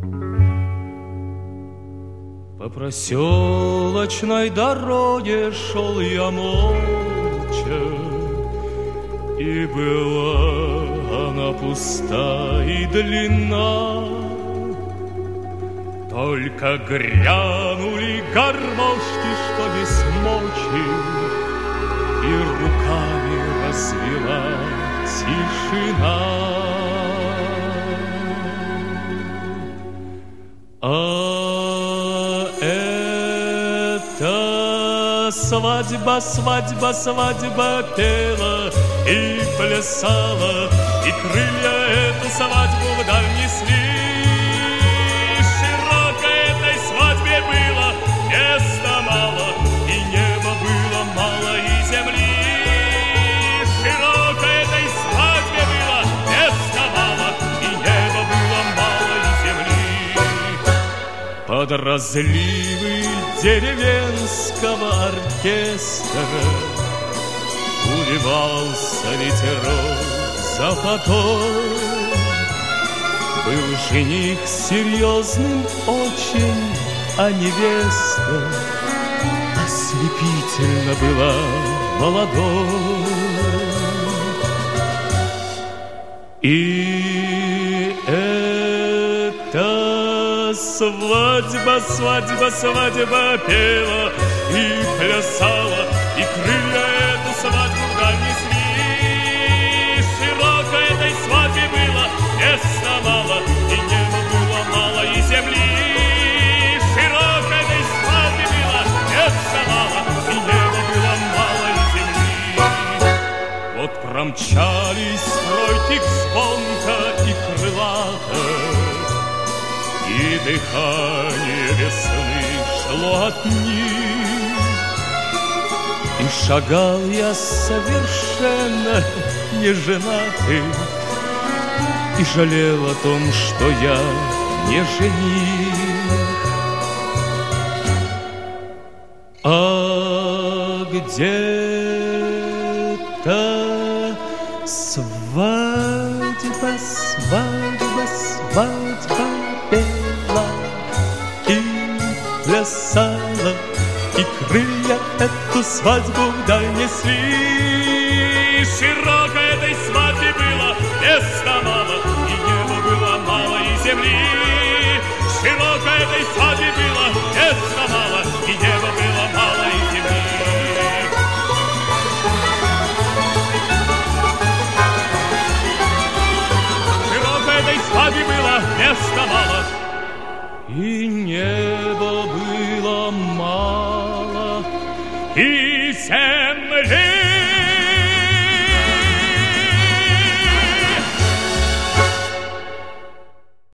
По проселочной дороге шел я молча, и была она пуста и длинна. Только грянули гармошки, что есть мочи, и руками развела тишина. Свадьба, свадьба, свадьба пела и плясала, и крылья эту свадьбу вдаль несли. Широко этой свадьбе было места мало, и неба было мало, и земли. Широко этой свадьбе было места мало, и неба было мало, и земли. Под разливы деревенского оркестра улыбался ветерок за поток. Был жених серьезным очень, а невеста ослепительно была молодой. И это свадьба, свадьба, свадьба пела и плясала, и крылья эту свадьбу вдаль несли. Широко этой свадьбе было места мало, и неба было мало, и земли. Широко этой свадьбе было места мало, и неба было мало, и земли. Вот промчались тройки звонко и крылато, и дыхание весны шло от них. И шагал я совершенно неженатый, и жалел о том, что я не жених. А где-то свадьба, свадьба, свадьба пела и плясала, и крылья эту свадьбу вдаль несли. Широко этой свадьбе было места мало, и неба было мало, и земли. Широко этой свадьбе было места мало, и неба было мало, и земли. Широко этой свадьбе было места мало, и неба было мало, и земли.